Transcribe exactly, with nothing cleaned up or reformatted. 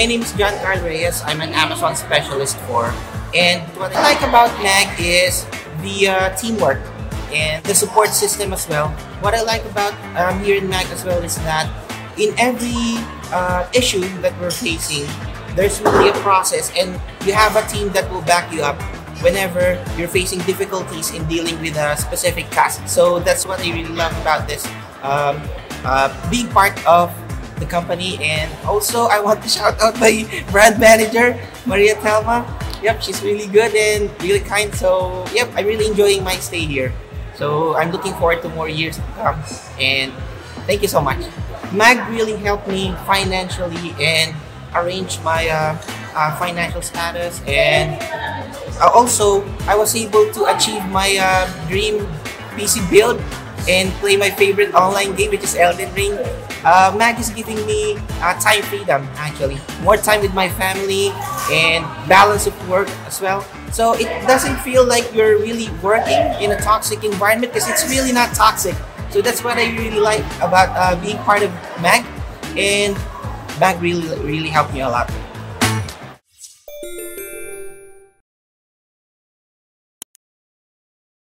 name is John Carl Reyes. I'm an Amazon specialist for. And what I like about Mag is the uh, teamwork and the support system as well. What I like about um, here in Mag as well is that in every uh, issue that we're facing, there's really a process, and you have a team that will back you up whenever you're facing difficulties in dealing with a specific task. So that's what I really love about this, um, uh, being part of the company. And also I want to shout out my brand manager, Maria Telma. Yep, she's really good and really kind. So yep, I'm really enjoying my stay here. So I'm looking forward to more years to come. And thank you so much. Mag really helped me financially and arrange my uh, uh, financial status, and uh, also I was able to achieve my uh, dream P C build and play my favorite online game, which is Elden Ring. Uh, Mag is giving me uh, time freedom, actually. More time with my family and balance of work as well. So it doesn't feel like you're really working in a toxic environment, because it's really not toxic. So that's what I really like about uh, being part of Mag. And Mag really, really helped me a lot.